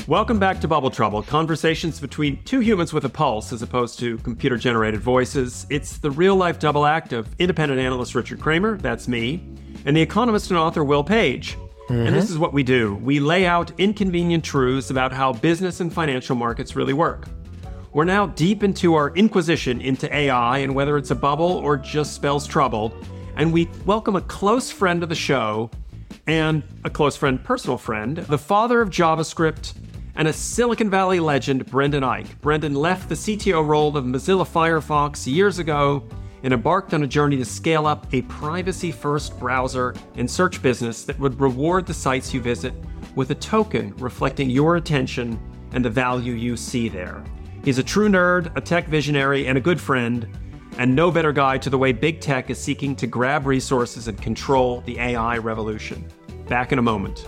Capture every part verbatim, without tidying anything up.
Welcome back to Bubble Trouble, conversations between two humans with a pulse as opposed to computer-generated voices. It's the real-life double act of independent analyst Richard Kramer, that's me, and the economist and author Will Page. Mm-hmm. And this is what we do. We lay out inconvenient truths about how business and financial markets really work. We're now deep into our inquisition into A I and whether it's a bubble or just spells trouble. And we welcome a close friend of the show and a close friend, personal friend, the father of JavaScript and a Silicon Valley legend, Brendan Eich. Brendan left the C T O role of Mozilla Firefox years ago and embarked on a journey to scale up a privacy-first browser and search business that would reward the sites you visit with a token reflecting your attention and the value you see there. He's a true nerd, a tech visionary, and a good friend, and no better guide to the way big tech is seeking to grab resources and control the A I revolution. Back in a moment.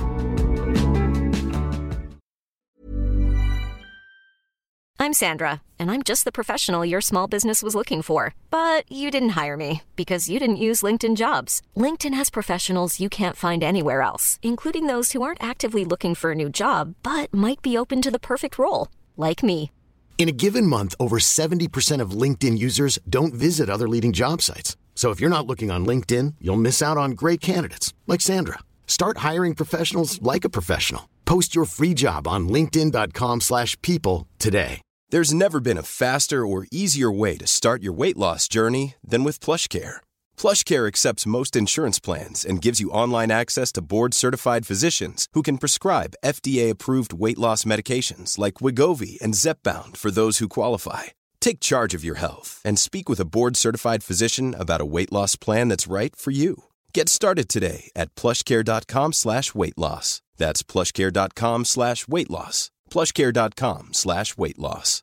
I'm Sandra, and I'm just the professional your small business was looking for. But you didn't hire me because you didn't use LinkedIn Jobs. LinkedIn has professionals you can't find anywhere else, including those who aren't actively looking for a new job, but might be open to the perfect role, like me. In a given month, over seventy percent of LinkedIn users don't visit other leading job sites. So if you're not looking on LinkedIn, you'll miss out on great candidates like Sandra. Start hiring professionals like a professional. Post your free job on linkedin dot com slash people today. There's never been a faster or easier way to start your weight loss journey than with PlushCare. PlushCare accepts most insurance plans and gives you online access to board-certified physicians who can prescribe F D A-approved weight loss medications like Wegovy and Zepbound for those who qualify. Take charge of your health and speak with a board-certified physician about a weight loss plan that's right for you. Get started today at plushcare.com slash weight loss. That's plushcare.com slash weight loss. plushcare.com slash weight loss.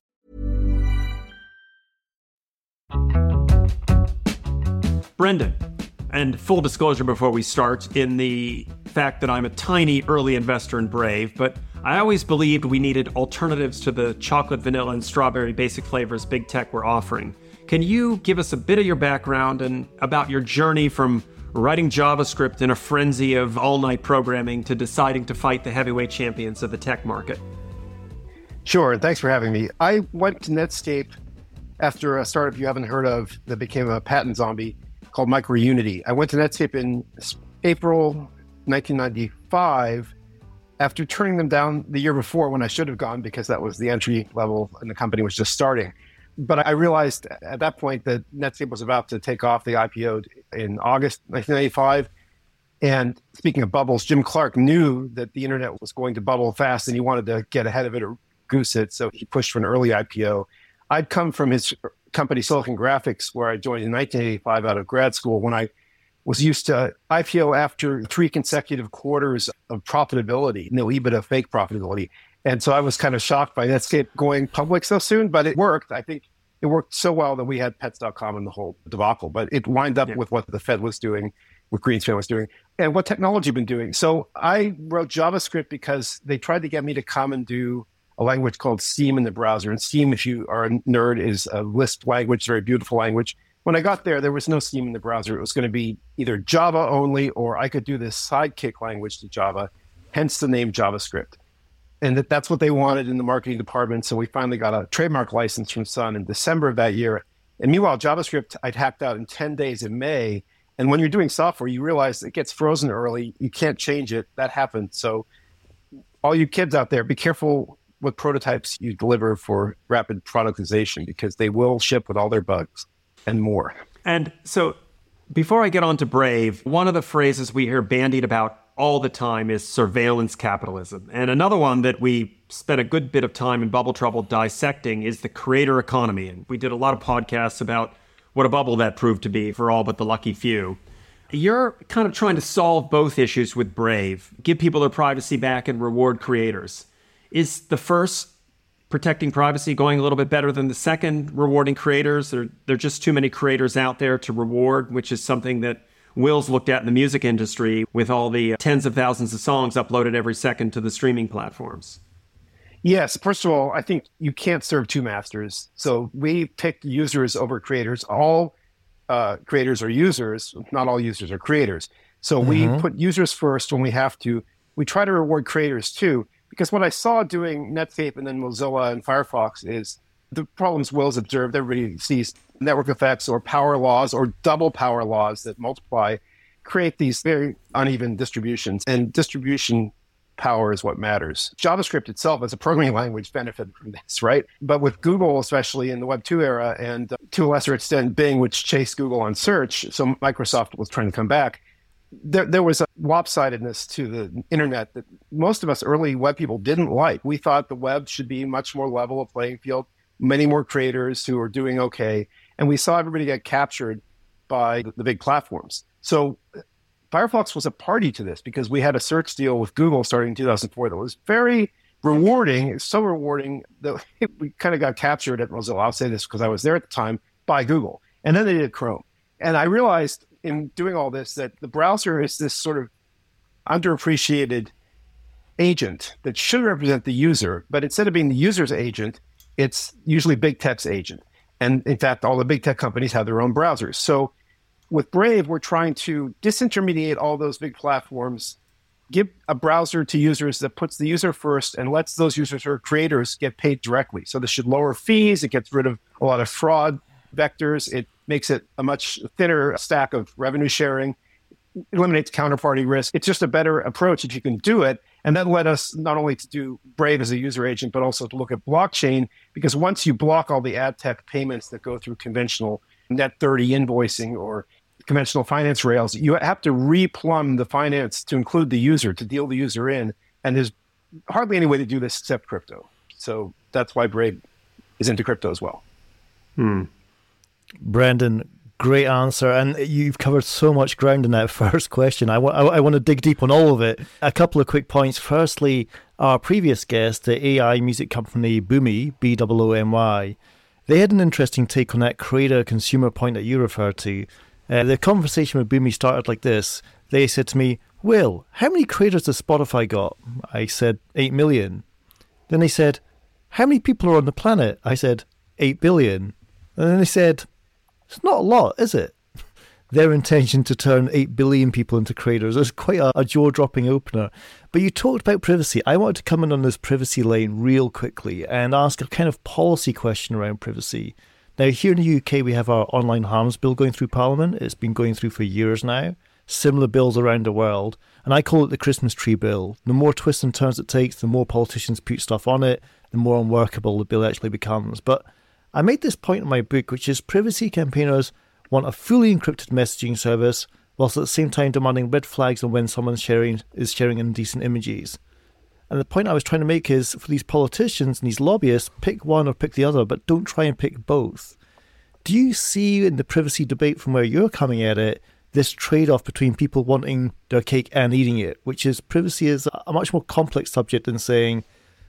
Brendan, and full disclosure before we start, in the fact that I'm a tiny early investor in Brave, but I always believed we needed alternatives to the chocolate, vanilla, and strawberry basic flavors big tech were offering. Can you give us a bit of your background and about your journey from writing JavaScript in a frenzy of all-night programming to deciding to fight the heavyweight champions of the tech market? Sure, and thanks for having me. I went to Netscape after a startup you haven't heard of that became a patent zombie called MicroUnity. I went to Netscape in April nineteen ninety-five after turning them down the year before when I should have gone because that was the entry level and the company was just starting. But I realized at that point that Netscape was about to take off. They I P O'd in August nineteen ninety-five. And speaking of bubbles, Jim Clark knew that the internet was going to bubble fast and he wanted to get ahead of it or goose it. So he pushed for an early I P O. I'd come from his company Silicon Graphics, where I joined in nineteen eighty-five out of grad school when I was used to I P O after three consecutive quarters of profitability, no EBITDA, fake profitability. And so I was kind of shocked by Netscape going public so soon, but it worked. I think it worked so well that we had pets dot com and the whole debacle, but it lined up yeah. with what the Fed was doing, what Greenspan was doing, and what technology had been doing. So I wrote JavaScript because they tried to get me to come and do a language called Steam in the browser. And Steam, if you are a nerd, is a Lisp language, very beautiful language. When I got there, there was no Steam in the browser. It was going to be either Java only, or I could do this sidekick language to Java, hence the name JavaScript. And that, that's what they wanted in the marketing department. So we finally got a trademark license from Sun in December of that year. And meanwhile, JavaScript, I'd hacked out in ten days in May. And when you're doing software, you realize it gets frozen early. You can't change it. That happened. So all you kids out there, be careful what prototypes you deliver for rapid productization, because they will ship with all their bugs and more. And so before I get on to Brave, one of the phrases we hear bandied about all the time is surveillance capitalism. And another one that we spent a good bit of time in Bubble Trouble dissecting is the creator economy. And we did a lot of podcasts about what a bubble that proved to be for all but the lucky few. You're kind of trying to solve both issues with Brave, give people their privacy back and reward creators. Is the first, protecting privacy, going a little bit better than the second, rewarding creators? There, there are just too many creators out there to reward, which is something that Will's looked at in the music industry with all the tens of thousands of songs uploaded every second to the streaming platforms. Yes. First of all, I think you can't serve two masters. So we pick users over creators. All uh, creators are users. Not all users are creators. So mm-hmm. we put users first when we have to. We try to reward creators too. Because what I saw doing Netscape and then Mozilla and Firefox is the problems Will's observed. Everybody sees network effects or power laws or double power laws that multiply, create these very uneven distributions. And distribution power is what matters. JavaScript itself as a programming language benefited from this, right? But with Google, especially in the Web two era, and uh, to a lesser extent Bing, which chased Google on search, so Microsoft was trying to come back, There, there was a lopsidedness to the internet that most of us early web people didn't like. We thought the web should be much more level of playing field, many more creators who are doing okay. And we saw everybody get captured by the, the big platforms. So Firefox was a party to this because we had a search deal with Google starting in two thousand four that was very rewarding. It's so rewarding that we kind of got captured at Mozilla. I'll say this because I was there at the time, by Google. And then they did Chrome. And I realized in doing all this that the browser is this sort of underappreciated agent that should represent the user, but instead of being the user's agent, it's usually big tech's agent. And in fact, all the big tech companies have their own browsers. So with Brave, we're trying to disintermediate all those big platforms, give a browser to users that puts the user first and lets those users or creators get paid directly. So this should lower fees. It gets rid of a lot of fraud vectors. It makes it a much thinner stack of revenue sharing, eliminates counterparty risk. It's just a better approach if you can do it. And that led us not only to do Brave as a user agent, but also to look at blockchain, because once you block all the ad tech payments that go through conventional net thirty invoicing or conventional finance rails, you have to replumb the finance to include the user, to deal the user in. And there's hardly any way to do this except crypto. So that's why Brave is into crypto as well. Hmm. Brendan, great answer. And you've covered so much ground in that first question. I, w- I want to dig deep on all of it. A couple of quick points. Firstly, our previous guest, the A I music company Boomy, B O O M Y, they had an interesting take on that creator-consumer point that you referred to. Uh, the conversation with Boomy started like this. They said to me, Will, how many creators does Spotify got? I said, eight million. Then they said, how many people are on the planet? I said, eight billion. And then they said, it's not a lot, is it? Their intention to turn eight billion people into creators is quite a, a jaw-dropping opener. But you talked about privacy. I wanted to come in on this privacy lane real quickly and ask a kind of policy question around privacy. Now, here in the U K, we have our online harms bill going through Parliament. It's been going through for years now. Similar bills around the world. And I call it the Christmas tree bill. The more twists and turns it takes, the more politicians put stuff on it, the more unworkable the bill actually becomes. But I made this point in my book, which is privacy campaigners want a fully encrypted messaging service, whilst at the same time demanding red flags on when someone sharing is sharing indecent images. And the point I was trying to make is, for these politicians and these lobbyists, pick one or pick the other, but don't try and pick both. Do you see in the privacy debate from where you're coming at it, this trade-off between people wanting their cake and eating it, which is privacy is a much more complex subject than saying,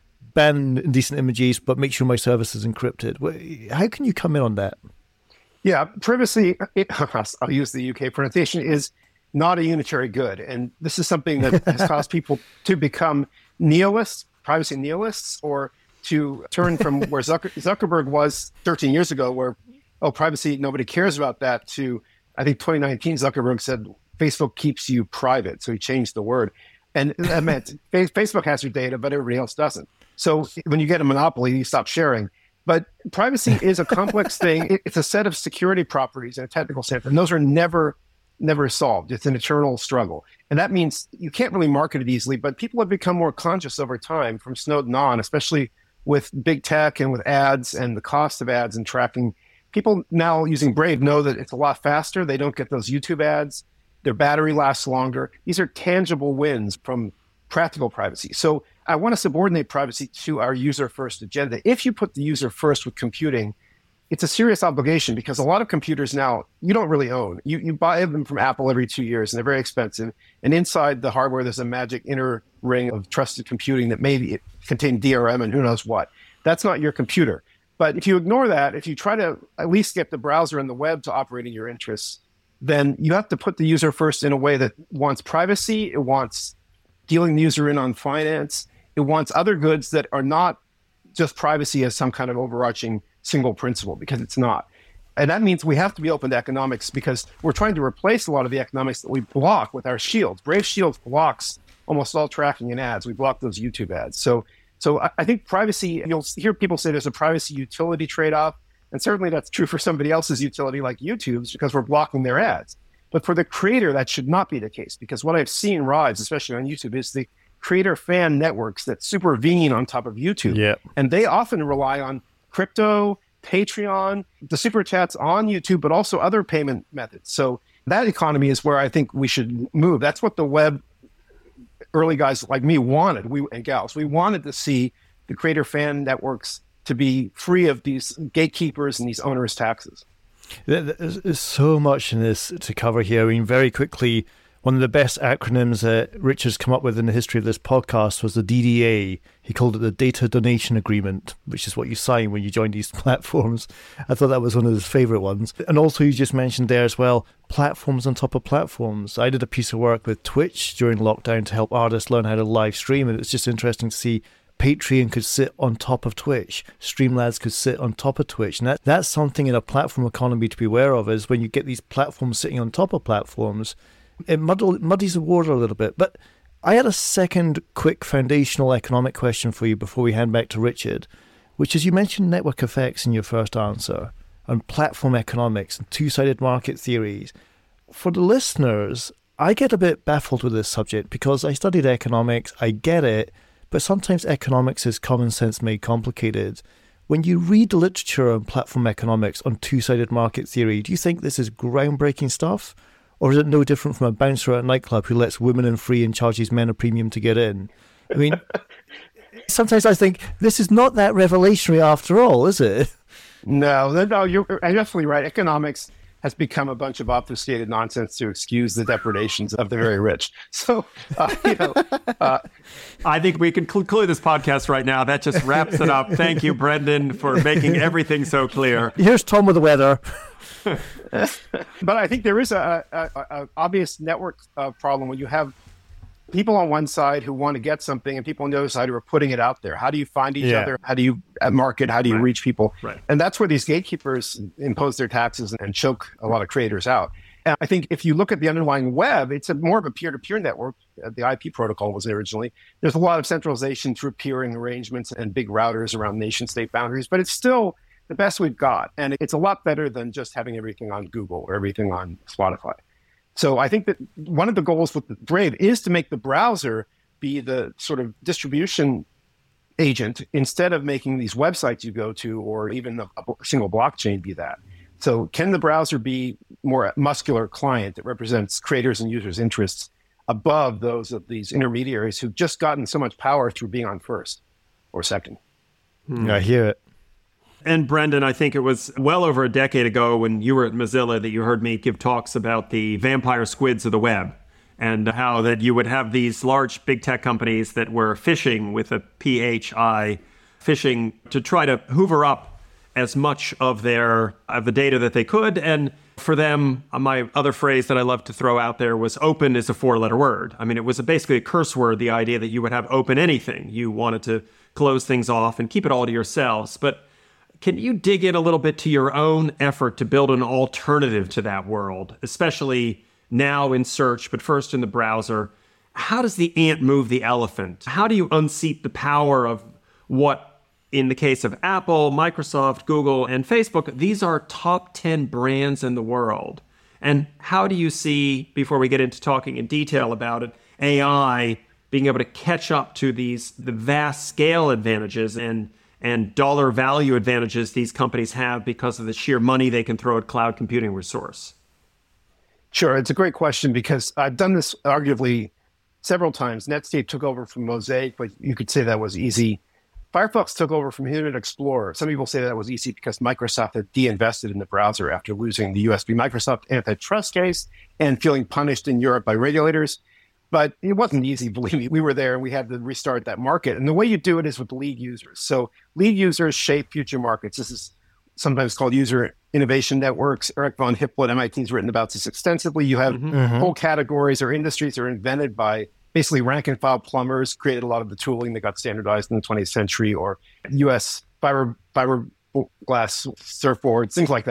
ban indecent images, but make sure my service is encrypted. How can you come in on that? Yeah, privacy, it, I'll use the U K pronunciation, is not a unitary good. And this is something that has caused people to become nihilists, privacy nihilists, or to turn from where Zucker, Zuckerberg was thirteen years ago, where, oh, privacy, nobody cares about that, to, I think, twenty nineteen, Zuckerberg said, Facebook keeps you private. So he changed the word. And that meant Facebook has your data, but everybody else doesn't. So when you get a monopoly, you stop sharing. But privacy is a complex thing. It's a set of security properties in a technical sense, and those are never, never solved. It's an eternal struggle. And that means you can't really market it easily, but people have become more conscious over time from Snowden on, especially with big tech and with ads and the cost of ads and tracking. People now using Brave know that it's a lot faster. They don't get those YouTube ads. Their battery lasts longer. These are tangible wins from practical privacy. So I want to subordinate privacy to our user-first agenda. If you put the user first with computing, it's a serious obligation, because a lot of computers now you don't really own. You you buy them from Apple every two years, and they're very expensive. And inside the hardware, there's a magic inner ring of trusted computing that maybe contain D R M and who knows what. That's not your computer. But if you ignore that, if you try to at least get the browser and the web to operate in your interests, then you have to put the user first in a way that wants privacy, it wants dealing the user in on finance, it wants other goods that are not just privacy as some kind of overarching single principle, because it's not. And that means we have to be open to economics, because we're trying to replace a lot of the economics that we block with our shields. Brave Shields blocks almost all tracking and ads. We block those YouTube ads. So, so I, I think privacy, you'll hear people say there's a privacy utility trade-off. And certainly that's true for somebody else's utility like YouTube's because we're blocking their ads. But for the creator, that should not be the case because what I've seen rise, especially on YouTube, is the creator fan networks that supervene on top of YouTube. Yeah. And they often rely on crypto, Patreon, the super chats on YouTube, but also other payment methods. So that economy is where I think we should move. That's what the web early guys like me wanted, we and gals. We wanted to see the creator fan networks to be free of these gatekeepers and these onerous taxes. There's so much in this to cover here. I mean, very quickly, one of the best acronyms that Richard's come up with in the history of this podcast was the D D A. He called it the Data Donation Agreement, which is what you sign when you join these platforms. I thought that was one of his favorite ones. And also, you just mentioned there as well, platforms on top of platforms. I did a piece of work with Twitch during lockdown to help artists learn how to live stream, and it's just interesting to see Patreon could sit on top of Twitch. Streamlabs could sit on top of Twitch. And that, that's something in a platform economy to be aware of, is when you get these platforms sitting on top of platforms, it muddle, muddies the water a little bit. But I had a second quick foundational economic question for you before we hand back to Richard, which is you mentioned network effects in your first answer and platform economics and two-sided market theories. For the listeners, I get a bit baffled with this subject because I studied economics, I get it, but sometimes economics is common sense made complicated. When you read the literature on platform economics, on two-sided market theory, do you think this is groundbreaking stuff? Or is it no different from a bouncer at a nightclub who lets women in free and charges men a premium to get in? I mean, sometimes I think this is not that revolutionary after all, is it? No, no, you're definitely right. Economics has become a bunch of obfuscated nonsense to excuse the depredations of the very rich. So, uh, you know, uh, I think we can conclude this podcast right now. That just wraps it up. Thank you, Brendan, for making everything so clear. Here's Tom with the weather. But I think there is a, a, a obvious network uh, problem when you have people on one side who want to get something and people on the other side who are putting it out there. How do you find each yeah. other? How do you market? How do you right. reach people? Right. And that's where these gatekeepers impose their taxes and choke a lot of creators out. And I think if you look at the underlying web, it's a more of a peer-to-peer network. The I P protocol was originally. There's a lot of centralization through peering arrangements and big routers around nation-state boundaries, but it's still the best we've got. And it's a lot better than just having everything on Google or everything on Spotify. So I think that one of the goals with the Brave is to make the browser be the sort of distribution agent instead of making these websites you go to or even a, a single blockchain be that. So can the browser be more a muscular client that represents creators and users' interests above those of these intermediaries who've just gotten so much power through being on first or second? Hmm. I hear it. And Brendan, I think it was well over a decade ago when you were at Mozilla that you heard me give talks about the vampire squids of the web and how that you would have these large big tech companies that were phishing with a P H I, phishing to try to hoover up as much of their of the data that they could. And for them, my other phrase that I love to throw out there was open is a four-letter word. I mean, it was a, basically a curse word, the idea that you would have open anything. You wanted to close things off and keep it all to yourselves. But can you dig in a little bit to your own effort to build an alternative to that world, especially now in search, but first in the browser? How does the ant move the elephant? How do you unseat the power of what, in the case of Apple, Microsoft, Google, and Facebook, these are top ten brands in the world? And how do you see, before we get into talking in detail about it, A I being able to catch up to these the vast scale advantages and and dollar value advantages these companies have because of the sheer money they can throw at cloud computing resource? Sure. It's a great question because I've done this arguably several times. Netscape took over from Mosaic, but you could say that was easy. Firefox took over from Internet Explorer. Some people say that was easy because Microsoft had de-invested in the browser after losing the U S v Microsoft antitrust case and feeling punished in Europe by regulators. But it wasn't easy, believe me. We were there and we had to restart that market. And the way you do it is with lead users. So lead users shape future markets. This is sometimes called user innovation networks. Eric von Hippel at M I T has written about this extensively. You have mm-hmm. whole categories or industries that are invented by basically rank and file plumbers, created a lot of the tooling that got standardized in the twentieth century, or U S fiber fiberglass surfboards, things like that.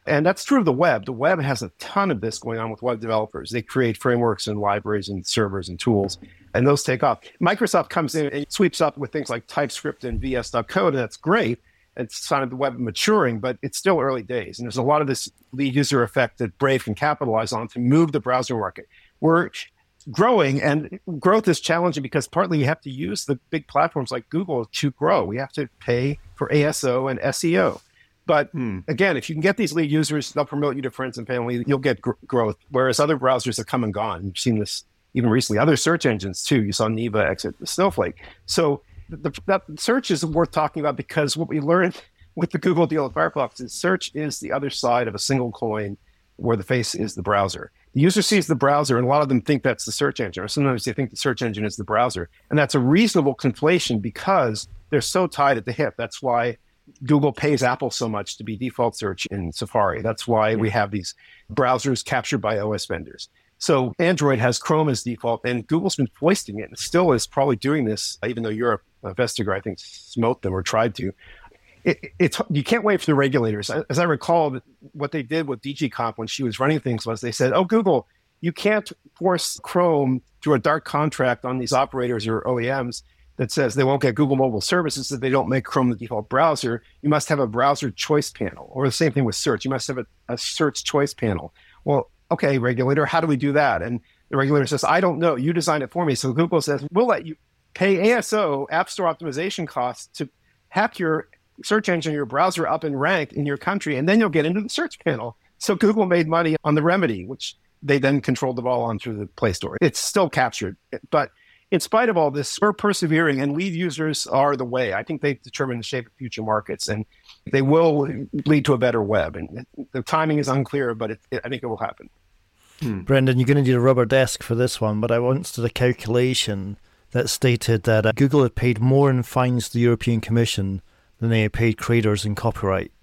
And that's true of the web. The web has a ton of this going on with web developers. They create frameworks and libraries and servers and tools, and those take off. Microsoft comes in and sweeps up with things like TypeScript and V S Code, and that's great. It's sign of the web maturing, but it's still early days. And there's a lot of this lead user effect that Brave can capitalize on to move the browser market. We're growing, and growth is challenging because partly you have to use the big platforms like Google to grow. We have to pay for A S O and S E O. But hmm. again, if you can get these lead users, they'll promote you to friends and family, you'll get gr- growth. Whereas other browsers have come and gone. You've seen this even recently. Other search engines too. You saw Neva exit Snowflake. So the, that search is worth talking about because what we learned with the Google deal with Firefox is search is the other side of a single coin where the face is the browser. The user sees the browser, and a lot of them think that's the search engine, or sometimes they think the search engine is the browser. And that's a reasonable conflation because they're so tied at the hip. That's why Google pays Apple so much to be default search in Safari. That's why we have these browsers captured by O S vendors. So Android has Chrome as default, and Google's been foisting it and still is probably doing this, even though Europe, uh, Vestager, I think, smote them or tried to. It, it's you can't wait for the regulators. As I recall, what they did with D G Comp when she was running things was they said, oh, Google, you can't force Chrome through a dark contract on these operators or O E Ms that says they won't get Google mobile services if they don't make Chrome the default browser. You must have a browser choice panel, or the same thing with search. You must have a, a search choice panel. Well, okay, regulator, how do we do that? And the regulator says, I don't know. You designed it for me. So Google says, we'll let you pay A S O, App Store optimization costs, to hack your search engine, your browser up in rank in your country, and then you'll get into the search panel. So Google made money on the remedy, which they then controlled the ball on through the Play Store. It's still captured, but in spite of all this, we're persevering, and lead users are the way. I think they determine the shape of future markets, and they will lead to a better web. And the timing is unclear, but it, it, I think it will happen. Hmm. Brendan, you're going to need a rubber desk for this one, but I once did a calculation that stated that uh, Google had paid more in fines to the European Commission than they had paid creators in copyright.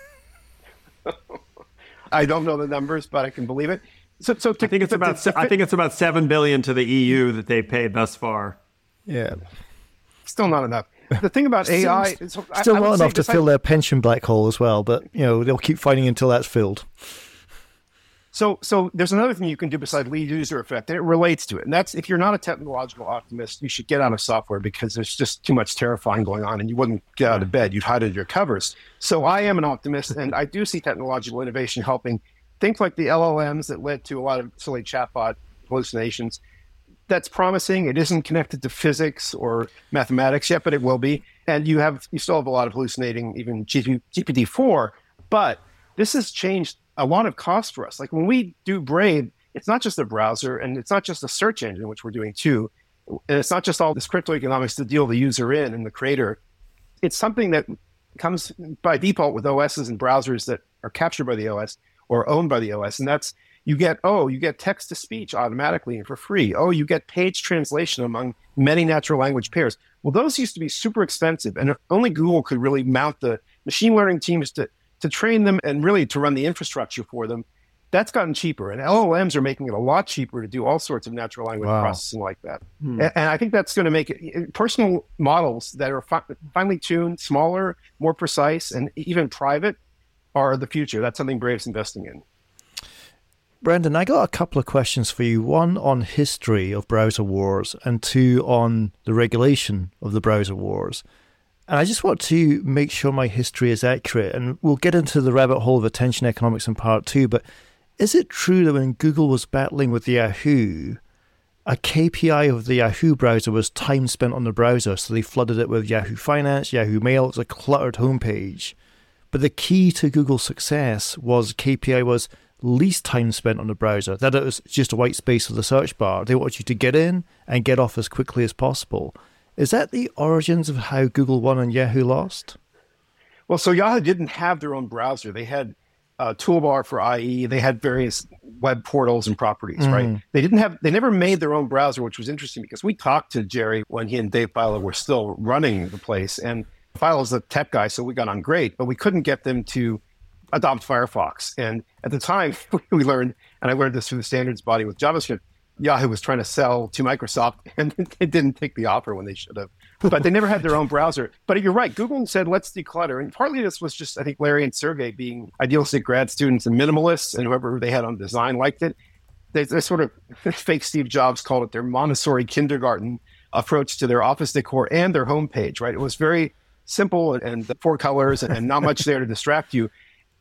I don't know the numbers, but I can believe it. So, so to, I think it's to, about to, to, I think it's about seven billion to the E U that they've paid thus far. Yeah, still not enough. The thing about A I, still, so still I, I not enough to fill I, their pension black hole as well. But you know they'll keep fighting until that's filled. So, so there's another thing you can do besides lead user effect, and it relates to it. And that's if you're not a technological optimist, you should get out of software because there's just too much terrifying going on, and you wouldn't get out of bed. You'd hide under your covers. So I am an optimist, and I do see technological innovation helping. Think like the L L Ms that led to a lot of silly chatbot hallucinations. That's promising. It isn't connected to physics or mathematics yet, but it will be. And you have you still have a lot of hallucinating, even G P T four. But this has changed a lot of costs for us. Like when we do Brave, it's not just a browser, and it's not just a search engine, which we're doing too. And it's not just all this crypto economics to deal the user in and the creator. It's something that comes by default with O Ss and browsers that are captured by the O S or owned by the O S. And that's, you get, oh, you get text to speech automatically and for free. Oh, you get page translation among many natural language pairs. Well, those used to be super expensive. And if only Google could really mount the machine learning teams to, to train them and really to run the infrastructure for them. That's gotten cheaper. And L L Ms are making it a lot cheaper to do all sorts of natural language wow. processing like that. Hmm. And, and I think that's going to make it, personal models that are fi- finely tuned, smaller, more precise, and even private are the future. That's something Brave's investing in. Brendan, I got a couple of questions for you. One on history of browser wars and two on the regulation of the browser wars. And I just want to make sure my history is accurate. And we'll get into the rabbit hole of attention economics in part two. But is it true that when Google was battling with Yahoo, a K P I of the Yahoo browser was time spent on the browser? So they flooded it with Yahoo Finance, Yahoo Mail. It's a cluttered homepage. But the key to Google's success was K P I was least time spent on the browser, that it was just a white space of the search bar. They want you to get in and get off as quickly as possible. Is that the origins of how Google won and Yahoo lost? Well, so Yahoo didn't have their own browser. They had a toolbar for I E. They had various web portals and properties, mm. right? They didn't have, they never made their own browser, which was interesting because we talked to Jerry when he and Dave Feiler were still running the place. And Feiler's a tech guy, so we got on great, but we couldn't get them to adopt Firefox. And at the time, we learned, and I learned this through the standards body with JavaScript, Yahoo was trying to sell to Microsoft, and it didn't take the offer when they should have. But they never had their own browser. But you're right. Google said, let's declutter. And partly this was just, I think, Larry and Sergey being idealistic grad students and minimalists, and whoever they had on design liked it. They, they sort of, fake Steve Jobs called it their Montessori kindergarten approach to their office decor and their homepage, right? It was very simple and the four colors and not much there to distract you.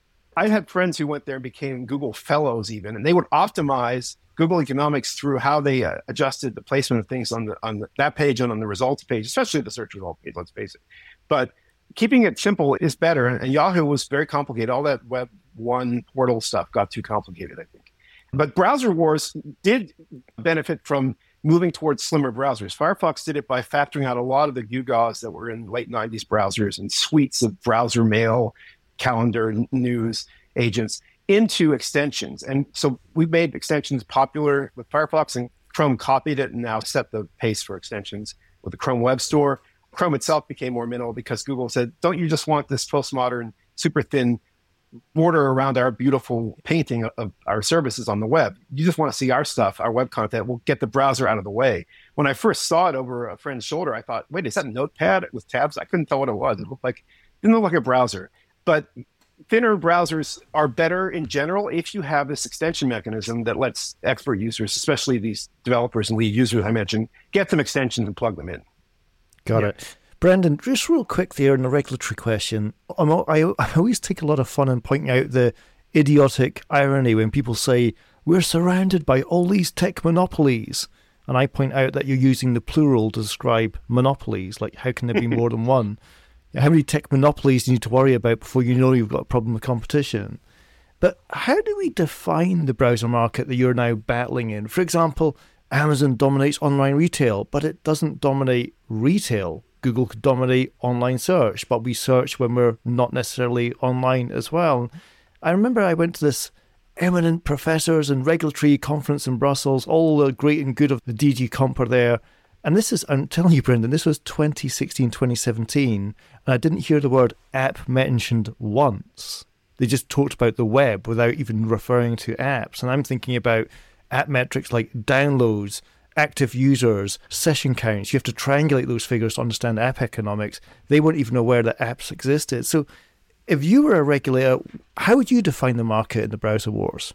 I had friends who went there and became Google fellows even, and they would optimize Google Economics through how they uh, adjusted the placement of things on the on the, that page and on the results page, especially the search result page, let's face it. But keeping it simple is better, and, and Yahoo was very complicated. All that Web one portal stuff got too complicated, I think. But browser wars did benefit from moving towards slimmer browsers. Firefox did it by factoring out a lot of the gewgaws that were in late nineties browsers and suites of browser mail, calendar, news agents into extensions. And so we made extensions popular with Firefox, and Chrome copied it and now set the pace for extensions with the Chrome Web Store. Chrome itself became more minimal because Google said, don't you just want this postmodern, super thin border around our beautiful painting of our services on the web? You just want to see our stuff, our web content. We'll get the browser out of the way. When I first saw it over a friend's shoulder, I thought, wait, is that a notepad with tabs? I couldn't tell what it was. It looked like, it didn't look like a browser. But thinner browsers are better in general if you have this extension mechanism that lets expert users, especially these developers and lead users I mentioned, get them extensions and plug them in. Got yeah. it. Brendan, just real quick there in the regulatory question. I'm, I, I always take a lot of fun in pointing out the idiotic irony when people say, we're surrounded by all these tech monopolies. And I point out that you're using the plural to describe monopolies. Like, how can there be more than one? How many tech monopolies do you need to worry about before you know you've got a problem with competition? But how do we define the browser market that you're now battling in? For example, Amazon dominates online retail, but it doesn't dominate retail. Google could dominate online search, but we search when we're not necessarily online as well. I remember I went to this eminent professors and regulatory conference in Brussels, all the great and good of the D G Comp are there. And this is, I'm telling you, Brendan, this was twenty sixteen, twenty seventeen, and I didn't hear the word app mentioned once. They just talked about the web without even referring to apps. And I'm thinking about app metrics like downloads, active users, session counts. You have to triangulate those figures to understand app economics. They weren't even aware that apps existed. So if you were a regulator, how would you define the market in the browser wars?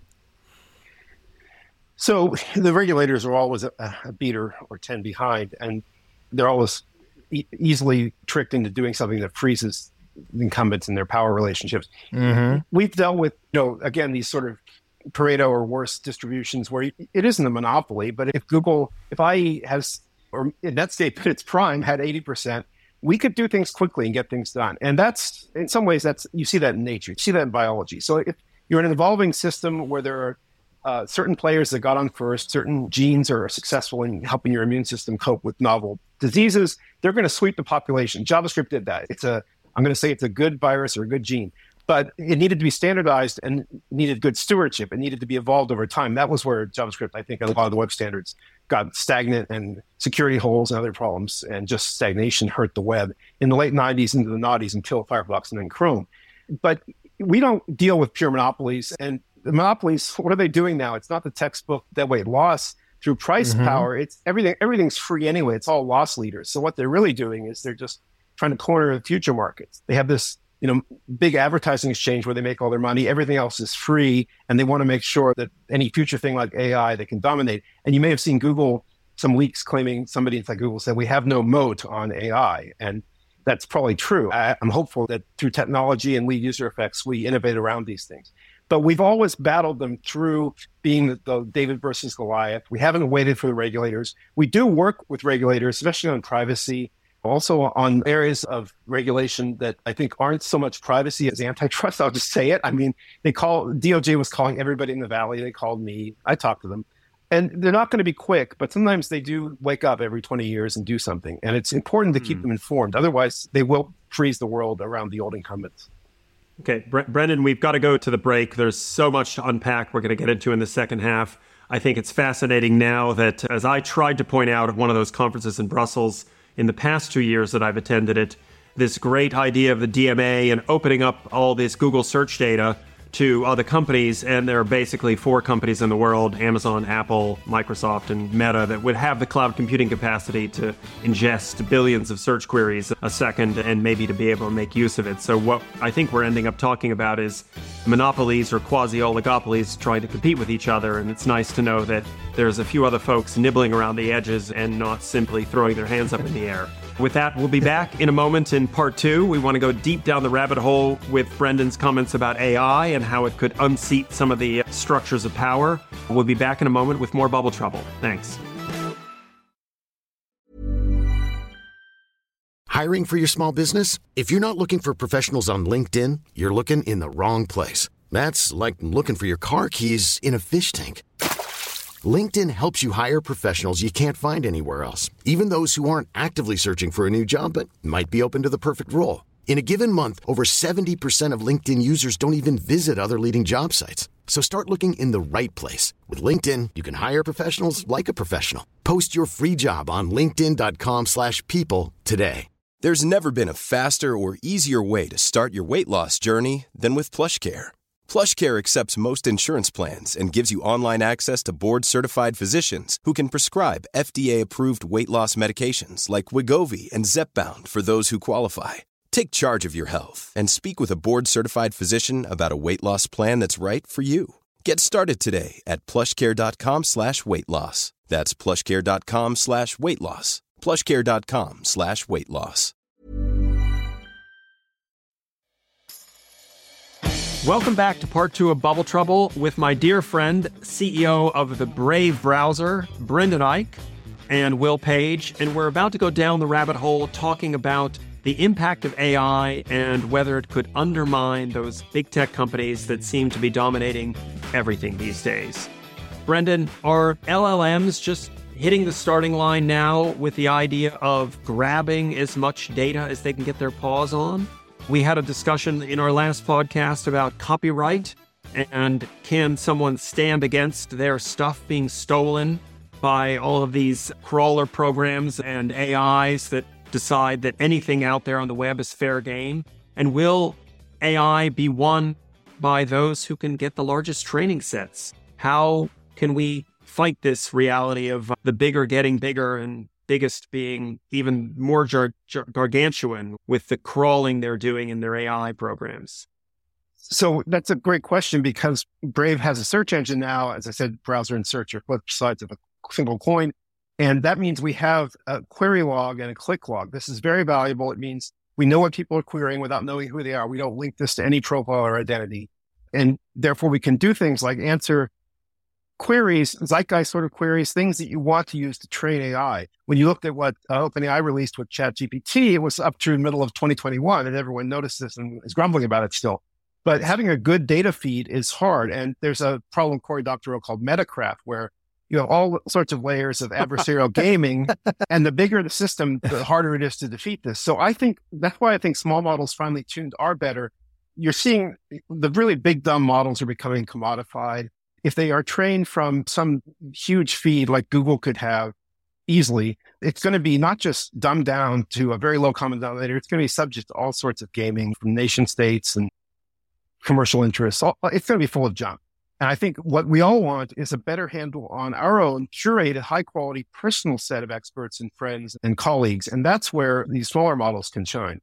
So the regulators are always a, a beater or ten behind, and they're always e- easily tricked into doing something that freezes incumbents in their power relationships. Mm-hmm. We've dealt with, you know, again, these sort of Pareto or worse distributions where it isn't a monopoly, but if Google, if I E has, or Netscape at its prime had eighty percent, we could do things quickly and get things done. And that's, in some ways, that's, you see that in nature, you see that in biology. So if you're in an evolving system where there are Uh, certain players that got on first, certain genes are successful in helping your immune system cope with novel diseases, they're going to sweep the population. JavaScript did that. It's a, I'm going to say it's a good virus or a good gene, but it needed to be standardized and needed good stewardship. It needed to be evolved over time. That was where JavaScript, I think, a lot of the web standards got stagnant, and security holes and other problems and just stagnation hurt the web in the late nineties into the noughties until Firefox and then Chrome. But we don't deal with pure monopolies, and the monopolies, what are they doing now? It's not the textbook that way loss through price mm-hmm. power. It's everything. Everything's free anyway. It's all loss leaders. So what they're really doing is they're just trying to corner the future markets. They have this, you know, big advertising exchange where they make all their money. Everything else is free, and they want to make sure that any future thing like A I they can dominate. And you may have seen Google some leaks claiming, somebody inside Google said we have no moat on A I, and that's probably true. I, I'm hopeful that through technology and lead user effects, we innovate around these things. But we've always battled them through being the, the David versus Goliath. We haven't waited for the regulators. We do work with regulators, especially on privacy, also on areas of regulation that I think aren't so much privacy as antitrust. I'll just say it. I mean, they call, D O J was calling everybody in the Valley. They called me. I talked to them. And they're not going to be quick, but sometimes they do wake up every twenty years and do something. And it's important to keep mm. them informed. Otherwise, they will freeze the world around the old incumbents. Okay, Bre- Brendan, we've got to go to the break. There's so much to unpack we're going to get into in the second half. I think it's fascinating now that, as I tried to point out at one of those conferences in Brussels in the past two years that I've attended it, this great idea of the D M A and opening up all this Google search data to other companies, and there are basically four companies in the world, Amazon, Apple, Microsoft, and Meta, that would have the cloud computing capacity to ingest billions of search queries a second and maybe to be able to make use of it. So what I think we're ending up talking about is monopolies or quasi-oligopolies trying to compete with each other, and it's nice to know that there's a few other folks nibbling around the edges and not simply throwing their hands up in the air. With that, we'll be back in a moment in part two. We want to go deep down the rabbit hole with Brendan's comments about A I and how it could unseat some of the structures of power. We'll be back in a moment with more Bubble Trouble. Thanks. Hiring for your small business? If you're not looking for professionals on LinkedIn, you're looking in the wrong place. That's like looking for your car keys in a fish tank. LinkedIn helps you hire professionals you can't find anywhere else, even those who aren't actively searching for a new job but might be open to the perfect role. In a given month, over seventy percent of LinkedIn users don't even visit other leading job sites. So start looking in the right place. With LinkedIn, you can hire professionals like a professional. Post your free job on linkedin.com slash people today. There's never been a faster or easier way to start your weight loss journey than with PlushCare. PlushCare accepts most insurance plans and gives you online access to board-certified physicians who can prescribe F D A-approved weight loss medications like Wegovy and Zepbound for those who qualify. Take charge of your health and speak with a board-certified physician about a weight loss plan that's right for you. Get started today at plushcare.com slash weight loss. That's plushcare.com slash weight loss. plushcare.com slash weight loss. Welcome back to part two of Bubble Trouble with my dear friend, C E O of the Brave browser, Brendan Eich, and Will Page. And we're about to go down the rabbit hole talking about the impact of A I and whether it could undermine those big tech companies that seem to be dominating everything these days. Brendan, are L L Ms just hitting the starting line now with the idea of grabbing as much data as they can get their paws on? We had a discussion in our last podcast about copyright and can someone stand against their stuff being stolen by all of these crawler programs and A Is that decide that anything out there on the web is fair game? And will A I be won by those who can get the largest training sets? How can we fight this reality of the bigger getting bigger and biggest being even more gar- gar- gargantuan with the crawling they're doing in their A I programs? So that's a great question because Brave has a search engine now. As I said, browser and search are both sides of a single coin. And that means we have a query log and a click log. This is very valuable. It means we know what people are querying without knowing who they are. We don't link this to any profile or identity. And therefore we can do things like answer queries, zeitgeist sort of queries, things that you want to use to train A I. When you looked at what uh, OpenAI released with ChatGPT, it was up to the middle of twenty twenty-one, and everyone noticed this and is grumbling about it still. But having a good data feed is hard. And there's a problem Cory Doctorow called Metacraft, where you have all sorts of layers of adversarial gaming. And the bigger the system, the harder it is to defeat this. So I think that's why I think small models finely tuned are better. You're seeing the really big, dumb models are becoming commodified. If they are trained from some huge feed like Google could have easily, it's going to be not just dumbed down to a very low common denominator. It's going to be subject to all sorts of gaming from nation states and commercial interests. It's going to be full of junk. And I think what we all want is a better handle on our own curated, high quality, personal set of experts and friends and colleagues. And that's where these smaller models can shine.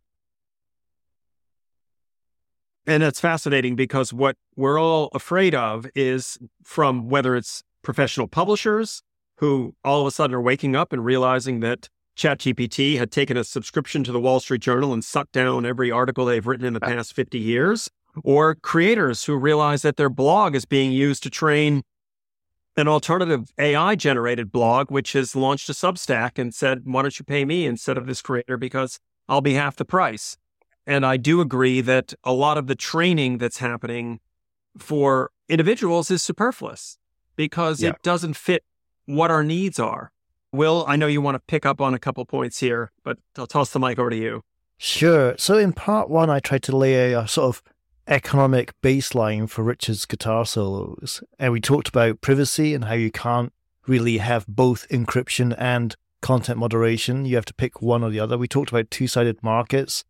And it's fascinating because what we're all afraid of is from whether it's professional publishers who all of a sudden are waking up and realizing that ChatGPT had taken a subscription to the Wall Street Journal and sucked down every article they've written in the past fifty years, or creators who realize that their blog is being used to train an alternative A I-generated blog, which has launched a Substack and said, why don't you pay me instead of this creator because I'll be half the price. And I do agree that a lot of the training that's happening for individuals is superfluous because yeah. it doesn't fit what our needs are. Will, I know you want to pick up on a couple points here, but I'll toss the mic over to you. Sure. So in part one, I tried to lay a, a sort of economic baseline for Richard's guitar solos. And we talked about privacy and how you can't really have both encryption and content moderation. You have to pick one or the other. We talked about two-sided markets.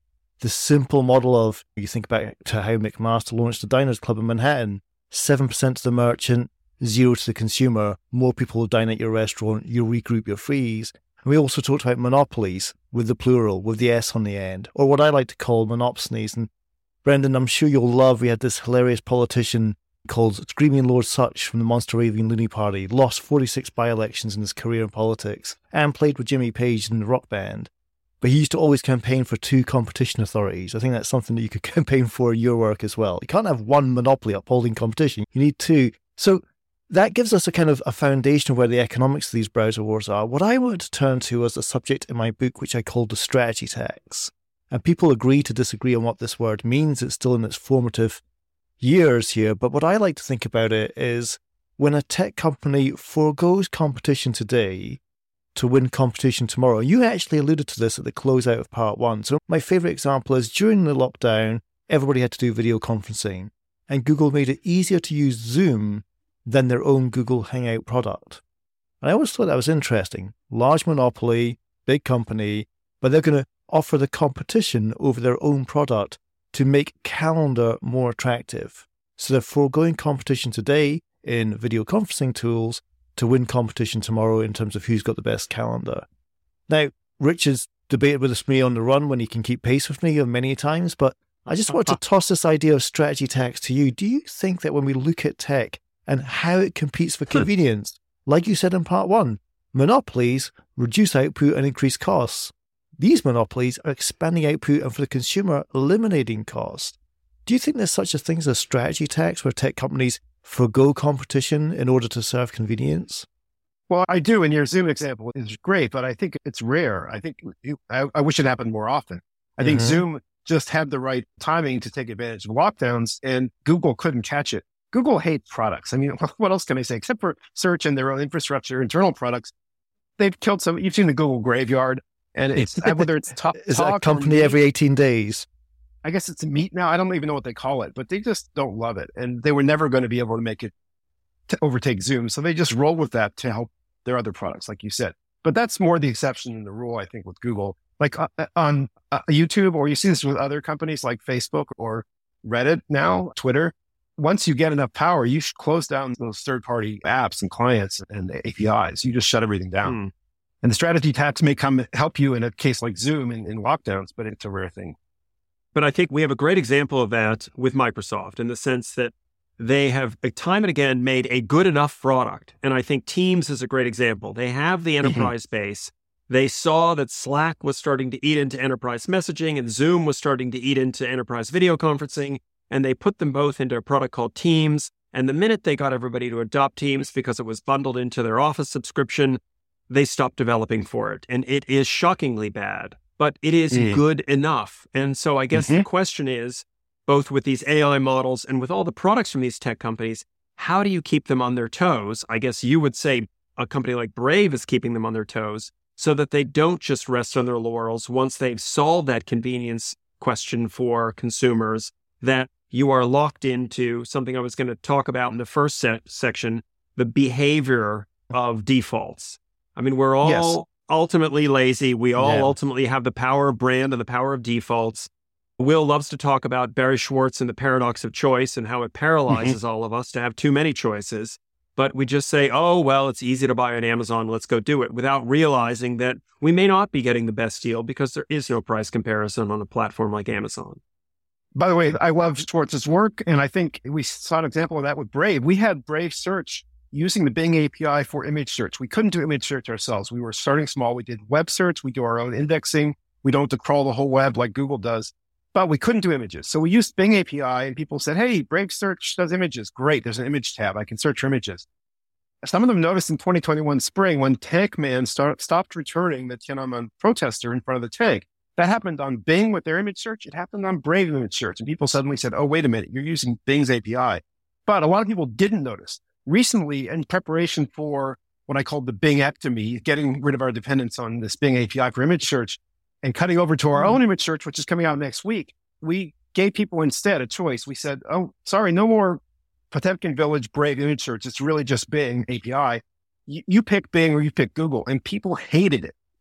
the simple model of, you think back to how McMaster launched the Diners Club in Manhattan, seven percent to the merchant, zero to the consumer. More people will dine at your restaurant, you regroup your fees. And we also talked about monopolies with the plural, with the S on the end, or what I like to call monopsonies. And Brendan, I'm sure you'll love, we had this hilarious politician called Screaming Lord Sutch from the Monster-Raving Looney Party, lost forty-six by-elections in his career in politics, and played with Jimmy Page in the rock band. But he used to always campaign for two competition authorities. I think that's something that you could campaign for in your work as well. You can't have one monopoly upholding competition. You need two. So that gives us a kind of a foundation of where the economics of these browser wars are. What I want to turn to as a subject in my book, which I call the strategy tax. And people agree to disagree on what this word means. It's still in its formative years here. But what I like to think about it is when a tech company forgoes competition today to win competition tomorrow. You actually alluded to this at the closeout of part one. So my favorite example is during the lockdown, everybody had to do video conferencing, and Google made it easier to use Zoom than their own Google Hangout product. And I always thought that was interesting. Large monopoly, big company, but they're going to offer the competition over their own product to make Calendar more attractive. So they're foregoing competition today in video conferencing tools to win competition tomorrow in terms of who's got the best calendar. Now, Rich has debated with me on the run when he can keep pace with me many times, but I just want to toss this idea of strategy tax to you. Do you think that when we look at tech and how it competes for convenience, like you said in part one, monopolies reduce output and increase costs? These monopolies are expanding output and for the consumer, eliminating cost. Do you think there's such a thing as a strategy tax where tech companies forgo competition in order to serve convenience? Well, I do. And your Zoom example is great, but I think it's rare. I think you, I, I wish it happened more often. I think mm-hmm. Zoom just had the right timing to take advantage of lockdowns, and Google couldn't catch it. Google hates products. I mean, what else can I say? Except for search and their own infrastructure, internal products, they've killed some. You've seen the Google graveyard. And it's whether it's top, is that a company every eighteen days? I guess it's meat now. I don't even know what they call it, but they just don't love it. And they were never going to be able to make it to overtake Zoom. So they just roll with that to help their other products, like you said. But that's more the exception than the rule, I think, with Google. Like uh, on uh, YouTube, or you see this with other companies like Facebook or Reddit now, Twitter. Once you get enough power, you should close down those third-party apps and clients and the A P Is. You just shut everything down. Mm. And the strategy tax may come help you in a case like Zoom in, in lockdowns, but it's a rare thing. But I think we have a great example of that with Microsoft in the sense that they have time and again made a good enough product. And I think Teams is a great example. They have the enterprise mm-hmm. base. They saw that Slack was starting to eat into enterprise messaging and Zoom was starting to eat into enterprise video conferencing. And they put them both into a product called Teams. And the minute they got everybody to adopt Teams because it was bundled into their Office subscription, they stopped developing for it. And it is shockingly bad, but it is mm. good enough. And so I guess mm-hmm. the question is, both with these A I models and with all the products from these tech companies, how do you keep them on their toes? I guess you would say a company like Brave is keeping them on their toes so that they don't just rest on their laurels once they've solved that convenience question for consumers, that you are locked into something I was going to talk about in the first se- section, the behavior of defaults. I mean, we're all yes. ultimately lazy. We all yeah. ultimately have the power of brand and the power of defaults. Will loves to talk about Barry Schwartz and the paradox of choice and how it paralyzes mm-hmm. all of us to have too many choices. But we just say, oh, well, it's easy to buy on Amazon. Let's go do it, without realizing that we may not be getting the best deal because there is no price comparison on a platform like Amazon. By the way, I love Schwartz's work. And I think we saw an example of that with Brave. We had Brave Search using the Bing A P I for image search. We couldn't do image search ourselves. We were starting small. We did web search. We do our own indexing. We don't have to crawl the whole web like Google does, but we couldn't do images. So we used Bing A P I, and people said, hey, Brave Search does images. Great. There's an image tab. I can search for images. Some of them noticed in twenty twenty-one spring when Tank Man start, stopped returning the Tiananmen protester in front of the tank. That happened on Bing with their image search. It happened on Brave image search. And people suddenly said, oh, wait a minute, you're using Bing's A P I. But a lot of people didn't notice. Recently, in preparation for what I called the Bingectomy, getting rid of our dependence on this Bing A P I for image search and cutting over to our own image search, which is coming out next week, we gave people instead a choice. We said, oh, sorry, no more Potemkin Village Brave image search. It's really just Bing A P I. You, you pick Bing or you pick Google, and people hated it.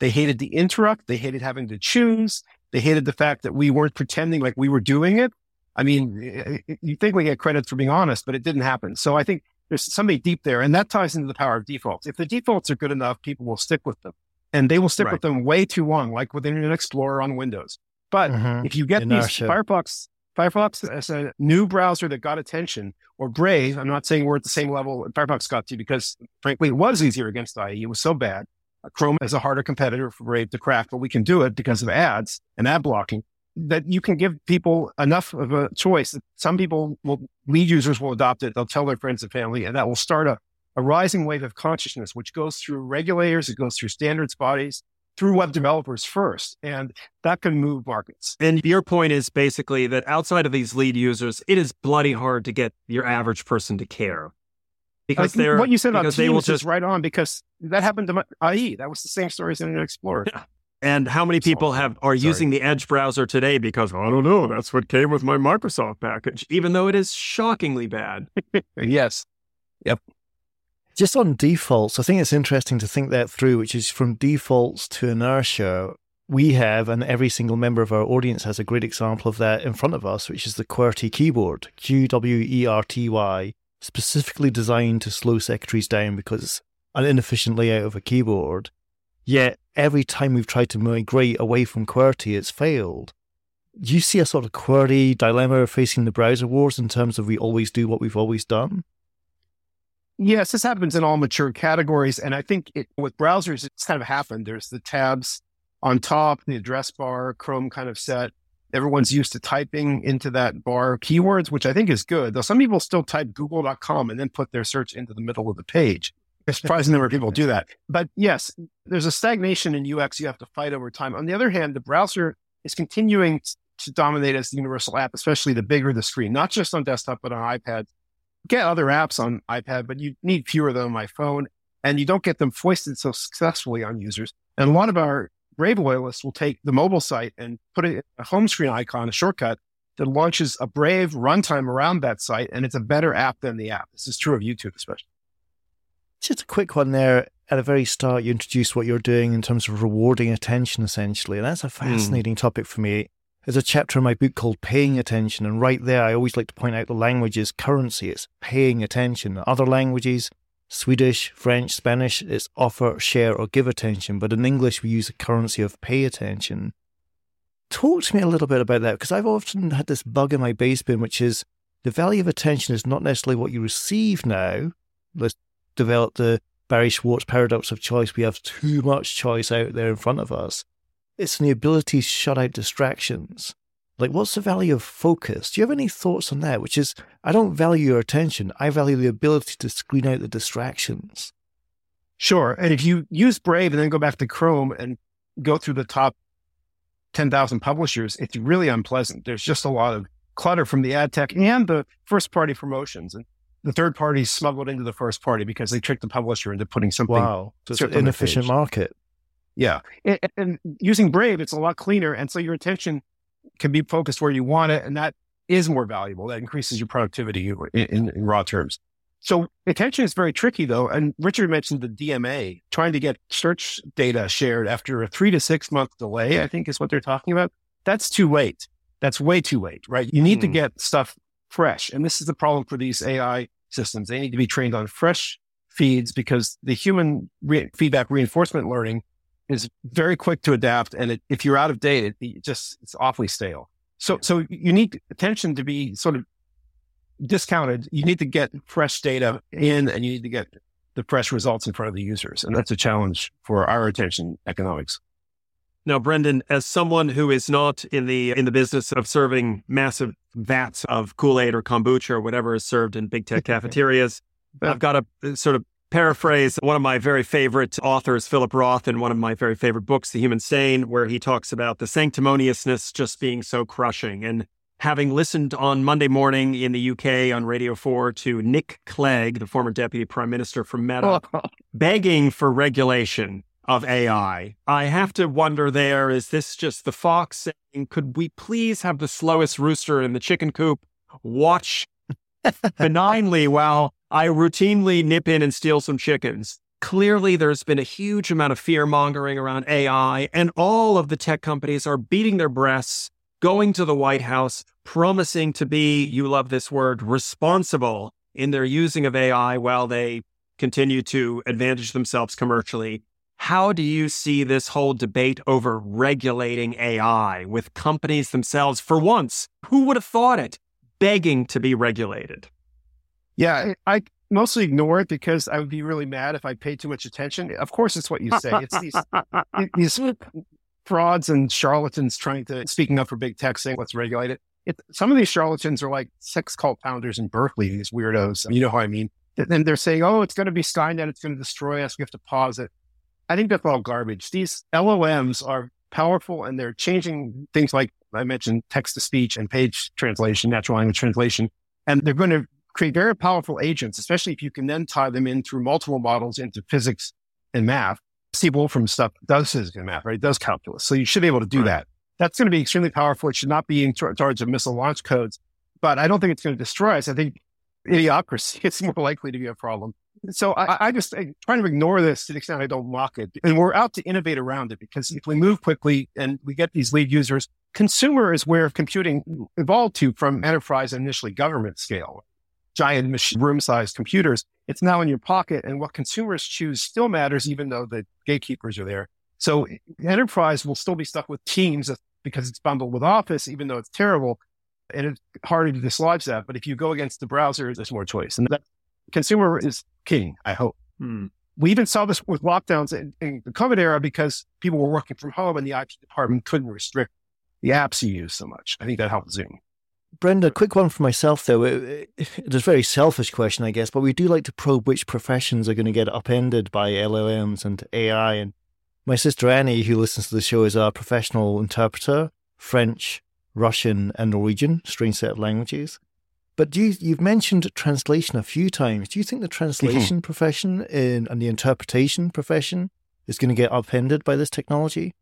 They hated the interrupt. They hated having to choose. They hated the fact that we weren't pretending like we were doing it. I mean, you think we get credit for being honest, but it didn't happen. So I think there's something deep there, and that ties into the power of defaults. If the defaults are good enough, people will stick with them, and they will stick right. with them way too long, like with Internet Explorer on Windows. But mm-hmm. if you get Inertia. these Firefox, Firefox as a new browser that got attention, or Brave, I'm not saying we're at the same level Firefox got to, because frankly, it was easier against I E. It was so bad. Chrome is a harder competitor for Brave to crack, but we can do it because of ads and ad blocking, that you can give people enough of a choice that some people will, lead users will adopt it. They'll tell their friends and family, and that will start a, a rising wave of consciousness, which goes through regulators, it goes through standards bodies, through web developers first, and that can move markets. And your point is basically that outside of these lead users, it is bloody hard to get your average person to care. Because they're, what you said about Teams is right on, because that happened to I E. That was the same story as Internet Explorer. Yeah. And how many people have are Sorry. using the Edge browser today because, I don't know, that's what came with my Microsoft package, even though it is shockingly bad. Yes. Yep. Just on defaults, I think it's interesting to think that through, which is from defaults to inertia. We have, and every single member of our audience has a great example of that in front of us, which is the QWERTY keyboard, Q W E R T Y, specifically designed to slow secretaries down because it's an inefficient layout of a keyboard. Yet every time we've tried to migrate away from QWERTY, it's failed. Do you see a sort of QWERTY dilemma facing the browser wars in terms of we always do what we've always done? Yes, this happens in all mature categories. And I think it, with browsers, it's kind of happened. There's the tabs on top, the address bar, Chrome kind of set. Everyone's used to typing into that bar keywords, which I think is good. Though some people still type google dot com and then put their search into the middle of the page. It's surprising number of people do that. But yes, there's a stagnation in U X you have to fight over time. On the other hand, the browser is continuing to dominate as the universal app, especially the bigger the screen, not just on desktop, but on iPad. Get other apps on iPad, but you need fewer of them on my phone, and you don't get them foisted so successfully on users. And a lot of our Brave loyalists will take the mobile site and put it a home screen icon, a shortcut that launches a Brave runtime around that site, and it's a better app than the app. This is true of YouTube, especially. Just a quick one there. At the very start, you introduced what you're doing in terms of rewarding attention, essentially. And that's a fascinating mm. topic for me. There's a chapter in my book called Paying Attention. And right there, I always like to point out the language is currency. It's paying attention. Other languages, Swedish, French, Spanish, it's offer, share, or give attention. But in English, we use a currency of pay attention. Talk to me a little bit about that, because I've often had this bug in my basebin, which is the value of attention is not necessarily what you receive now. Let's develop the Barry Schwartz paradox of choice. We have too much choice out there in front of us. It's in the ability to shut out distractions. Like, what's the value of focus? Do you have any thoughts on that? Which is, I don't value your attention. I value the ability to screen out the distractions. Sure. And if you use Brave and then go back to Chrome and go through the top ten thousand publishers, it's really unpleasant. There's just a lot of clutter from the ad tech and the first party promotions. And the third party smuggled into the first party because they tricked the publisher into putting something. Wow. So it's an inefficient market. Yeah. And, and using Brave, it's a lot cleaner. And so your attention can be focused where you want it. And that is more valuable. That increases your productivity in, in, in raw terms. So attention is very tricky, though. And Richard mentioned the D M A, trying to get search data shared after a three to six month delay, I think is what they're talking about. That's too late. That's way too late, right? You need mm. to get stuff fresh. And this is the problem for these A I systems. They need to be trained on fresh feeds because the human re- feedback reinforcement learning is very quick to adapt. And it, if you're out of date, it, it just, it's awfully stale. So, so you need attention to be sort of discounted. You need to get fresh data in and you need to get the fresh results in front of the users. And that's a challenge for our attention economics. Now, Brendan, as someone who is not in the in the business of serving massive vats of Kool-Aid or kombucha or whatever is served in big tech cafeterias, I've got to sort of paraphrase one of my very favorite authors, Philip Roth, in one of my very favorite books, The Human Stain, where he talks about the sanctimoniousness just being so crushing. And having listened on Monday morning in the U K on Radio four to Nick Clegg, the former deputy prime minister from Meta, begging for regulation of A I, I have to wonder there, is this just the fox saying, could we please have the slowest rooster in the chicken coop watch benignly while I routinely nip in and steal some chickens? Clearly, there's been a huge amount of fear-mongering around A I, and all of the tech companies are beating their breasts, going to the White House, promising to be, you love this word, responsible in their using of A I while they continue to advantage themselves commercially. How do you see this whole debate over regulating A I with companies themselves, for once, who would have thought it, begging to be regulated? Yeah, I mostly ignore it because I would be really mad if I paid too much attention. Of course, it's what you say. It's these these frauds and charlatans trying to, speaking up for big tech, saying let's regulate it. It. Some of these charlatans are like sex cult founders in Berkeley, these weirdos. You know how I mean? And they're saying, oh, it's going to be Skynet. It's going to destroy us. We have to pause it. I think that's all garbage. These L O Ms are powerful and they're changing things like I mentioned, text to speech and page translation, natural language translation. And they're going to create very powerful agents, especially if you can then tie them in through multiple models into physics and math. Steve Wolfram stuff does physics and math, right? It does calculus. So you should be able to do right. that. That's going to be extremely powerful. It should not be in charge of missile launch codes, but I don't think it's going to destroy us. I think idiocracy is more likely to be a problem. So I, I just I try to ignore this to the extent I don't mock it. And we're out to innovate around it because if we move quickly and we get these lead users, consumer is where computing evolved to from enterprise and initially government scale. Giant room-sized computers, it's now in your pocket, and what consumers choose still matters, even though the gatekeepers are there. So enterprise will still be stuck with Teams because it's bundled with Office, even though it's terrible, and it's harder to dislodge that. But if you go against the browser, there's more choice, and that consumer is king, I hope. Hmm. We even saw this with lockdowns in, in the COVID era because people were working from home, and the I T department couldn't restrict the apps you use so much. I think that helped Zoom. Brenda, quick one for myself, though. It, it, it's a very selfish question, I guess, but we do like to probe which professions are going to get upended by L L Ms and A I. And my sister Annie, who listens to the show, is a professional interpreter, French, Russian, and Norwegian, strange set of languages. But do you, you've mentioned translation a few times. Do you think the translation mm-hmm. profession in, and the interpretation profession is going to get upended by this technology?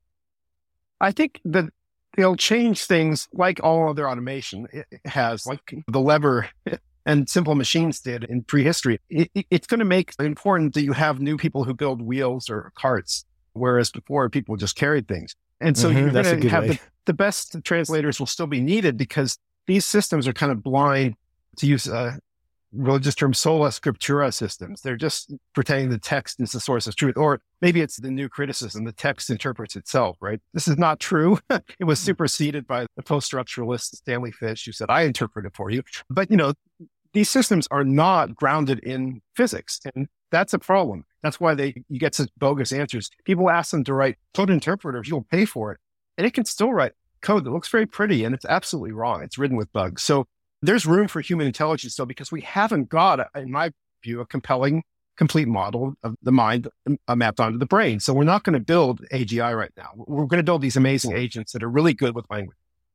I think that they'll change things like all other automation it has, like the lever and simple machines did in prehistory. It, it, it's going to make it important that you have new people who build wheels or carts, whereas before people just carried things. And so mm-hmm, you're going to have the, the best translators will still be needed because these systems are kind of blind, to use a religious term, sola scriptura systems. They're just pretending the text is the source of truth. Or maybe it's the new criticism, the text interprets itself, right? This is not true. It was superseded by the post-structuralist Stanley Fish, who said, I interpret it for you. But, you know, these systems are not grounded in physics. And that's a problem. That's why they you get such bogus answers. People ask them to write code interpreters, you'll pay for it. And it can still write code that looks very pretty, and it's absolutely wrong. It's written with bugs. So there's room for human intelligence still because we haven't got, in my view, a compelling, complete model of the mind uh, mapped onto the brain. So we're not going to build A G I right now. We're going to build these amazing agents that are really good with language.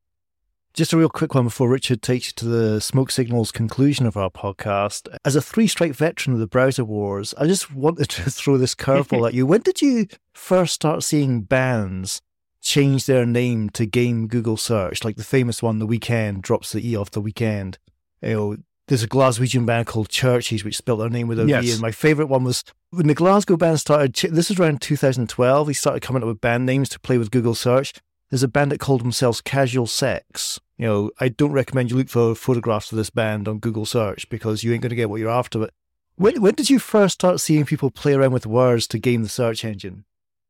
Just a real quick one before Richard takes you to the smoke signals conclusion of our podcast. As a three-strike veteran of the browser wars, I just wanted to throw this curveball at you. When did you first start seeing bands change their name to game Google search? Like the famous one, The Weeknd, drops the E off The Weekend. You know, there's a Glaswegian band called Churches, which spelled their name with a yes. V. And my favourite one was when the Glasgow band started, this was around two thousand twelve, they started coming up with band names to play with Google search. There's a band that called themselves Casual Sex. You know, I don't recommend you look for photographs of this band on Google search because you ain't going to get what you're after. But when, when did you first start seeing people play around with words to game the search engine?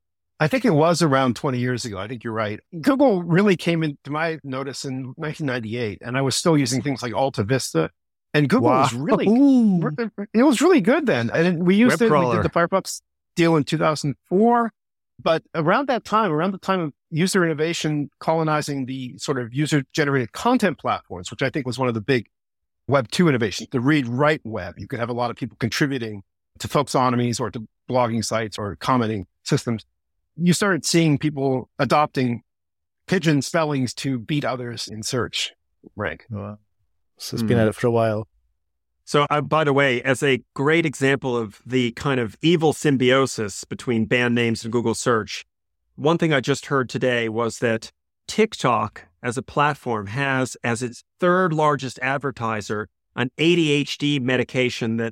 I think it was around twenty years ago. I think you're right. Google really came into my notice in nineteen ninety-eight, and I was still using things like Alta Vista. And Google wow. was really, Ooh. it was really good then. And we used Web it. Crawler. We did the Firefox deal in two thousand four. But around that time, around the time of user innovation colonizing the sort of user-generated content platforms, which I think was one of the big Web two innovations, the read-write web. You could have a lot of people contributing to folksonomies or to blogging sites or commenting systems. You started seeing people adopting pigeon spellings to beat others in search rank. Wow. So it's been mm. at it for a while. So, uh, by the way, as a great example of the kind of evil symbiosis between band names and Google search, one thing I just heard today was that TikTok as a platform has as its third largest advertiser an A D H D medication that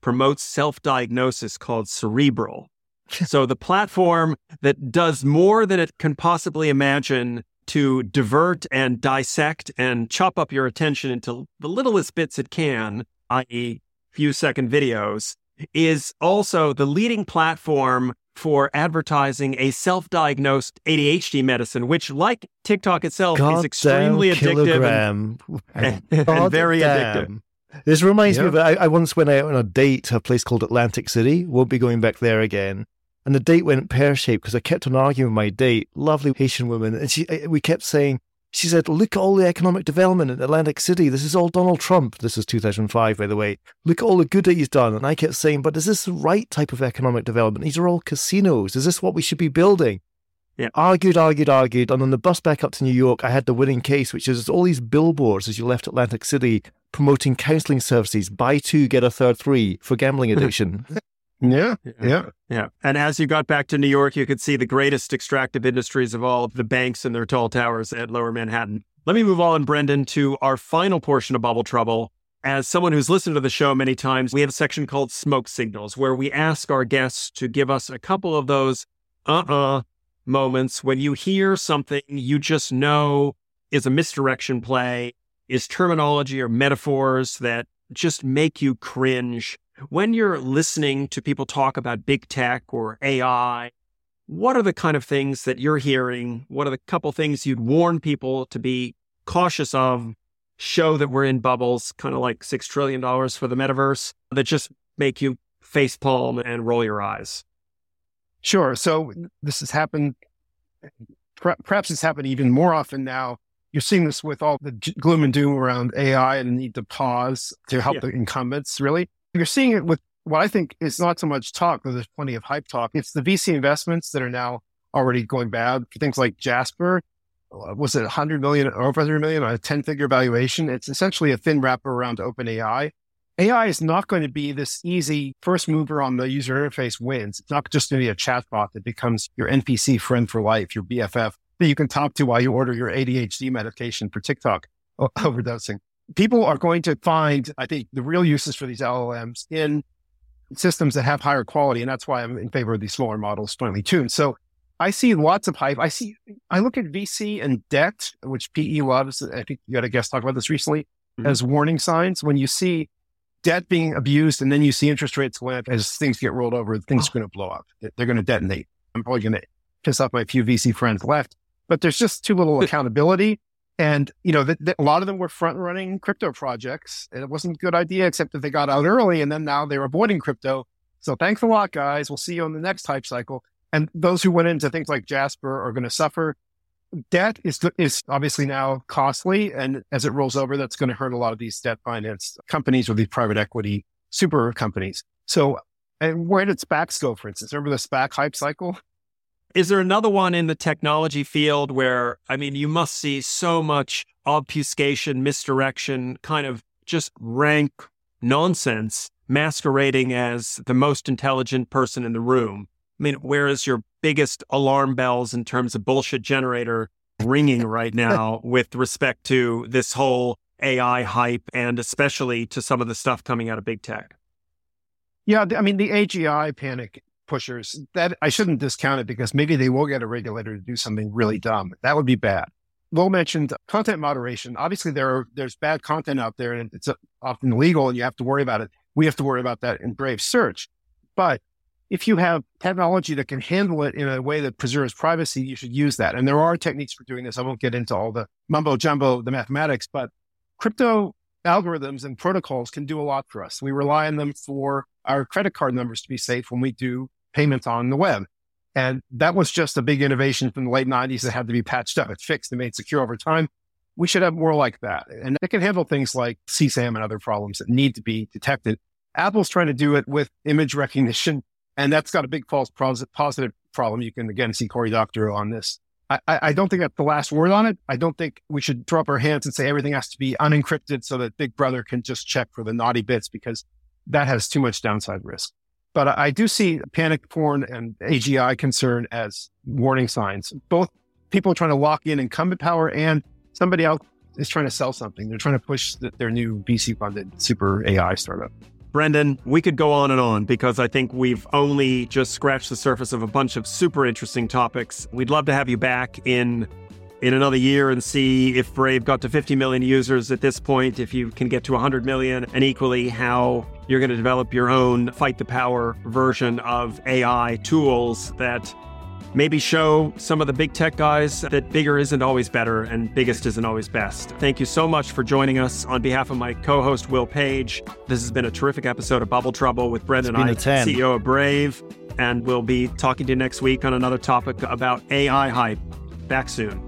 promotes self-diagnosis called Cerebral. So the platform that does more than it can possibly imagine to divert and dissect and chop up your attention into the littlest bits it can, that is few second videos, is also the leading platform for advertising a self-diagnosed A D H D medicine, which, like TikTok itself, God is extremely addictive and, and, and very damn. addictive. This reminds Yeah. me of, I, I once went out on a date to a place called Atlantic City. Won't be going back there again. And the date went pear-shaped because I kept on arguing with my date, lovely Haitian woman. And she, we kept saying, she said, look at all the economic development in Atlantic City. This is all Donald Trump. This is two thousand five, by the way. Look at all the good that he's done. And I kept saying, but is this the right type of economic development? These are all casinos. Is this what we should be building? Yeah. Argued, argued, argued. And on the bus back up to New York, I had the winning case, which is all these billboards as you left Atlantic City promoting counseling services. Buy two, get a third free for gambling addiction. Yeah, yeah. Yeah. And as you got back to New York, you could see the greatest extractive industries of all, the banks and their tall towers at Lower Manhattan. Let me move on, Brendan, to our final portion of Bubble Trouble. As someone who's listened to the show many times, we have a section called Smoke Signals, where we ask our guests to give us a couple of those uh-uh moments when you hear something you just know is a misdirection play, is terminology or metaphors that just make you cringe. When you're listening to people talk about big tech or A I, what are the kind of things that you're hearing? What are the couple things you'd warn people to be cautious of, show that we're in bubbles, kind of like six trillion dollars for the metaverse, that just make you facepalm and roll your eyes? Sure. So this has happened, perhaps it's happened even more often now. You're seeing this with all the gloom and doom around A I and the need to pause to help Yeah. the incumbents, really. You're seeing it with what I think is not so much talk, though there's plenty of hype talk. It's the V C investments that are now already going bad. For things like Jasper, uh, was it one hundred million or over one hundred million on a ten-figure valuation? It's essentially a thin wrapper around OpenAI. A I is not going to be this easy first mover on the user interface wins. It's not just going to be a chatbot that becomes your N P C friend for life, your B F F, that you can talk to while you order your A D H D medication for TikTok o- overdosing. People are going to find, I think, the real uses for these L L Ms in systems that have higher quality. And that's why I'm in favor of these smaller models, finely tuned. So I see lots of hype. I see, I look at V C and debt, which P E loves. I think you had a guest talk about this recently, Mhm. as warning signs. When you see debt being abused and then you see interest rates go up as things get rolled over, things are going to blow up. They're going to detonate. I'm probably going to piss off my few V C friends left, but there's just too little accountability. And, you know, the, the, a lot of them were front running crypto projects. And it wasn't a good idea, except that they got out early and then now they're avoiding crypto. So thanks a lot, guys. We'll see you on the next hype cycle. And those who went into things like Jasper are going to suffer. Debt is, is obviously now costly. And as it rolls over, that's going to hurt a lot of these debt finance companies or these private equity super companies. So, and where did SPACs go, for instance? Remember the SPAC hype cycle? Is there another one in the technology field where, I mean, you must see so much obfuscation, misdirection, kind of just rank nonsense masquerading as the most intelligent person in the room? I mean, where is your biggest alarm bells in terms of bullshit generator ringing right now with respect to this whole A I hype and especially to some of the stuff coming out of big tech? Yeah, I mean, the A G I panic pushers, that I shouldn't discount it because maybe they will get a regulator to do something really dumb. That would be bad. Will mentioned content moderation. Obviously, there are, there's bad content out there and it's often illegal and you have to worry about it. We have to worry about that in Brave Search. But if you have technology that can handle it in a way that preserves privacy, you should use that. And there are techniques for doing this. I won't get into all the mumbo jumbo, the mathematics, but crypto algorithms and protocols can do a lot for us. We rely on them for our credit card numbers to be safe when we do payments on the web. And that was just a big innovation from the late nineties that had to be patched up. It's fixed and made secure over time. We should have more like that. And it can handle things like C SAM and other problems that need to be detected. Apple's trying to do it with image recognition, and that's got a big false positive problem. You can, again, see Cory Doctorow on this. I, I don't think that's the last word on it. I don't think we should throw up our hands and say everything has to be unencrypted so that Big Brother can just check for the naughty bits, because that has too much downside risk. But I do see panic porn and A G I concern as warning signs. Both people trying to lock in incumbent power and somebody else is trying to sell something. They're trying to push the, their new V C-funded super A I startup. Brendan, we could go on and on because I think we've only just scratched the surface of a bunch of super interesting topics. We'd love to have you back in in another year and see if Brave got to fifty million users at this point, if you can get to one hundred million, and equally how you're going to develop your own fight the power version of A I tools that maybe show some of the big tech guys that bigger isn't always better and biggest isn't always best. Thank you so much for joining us. On behalf of my co-host, Will Page, this has been a terrific episode of Bubble Trouble with Brendan Eich, C E O of Brave, and we'll be talking to you next week on another topic about A I hype. Back soon.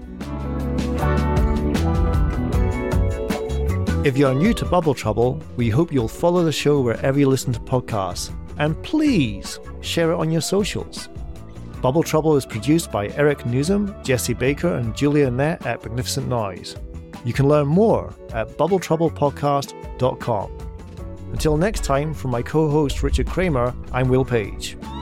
If you're new to Bubble Trouble, we hope you'll follow the show wherever you listen to podcasts, and please share it on your socials. Bubble Trouble is produced by Eric Newsom, Jesse Baker, and Julia Nett at Magnificent Noise. You can learn more at bubble trouble podcast dot com. Until next time, from my co-host Richard Kramer, I'm Will Page.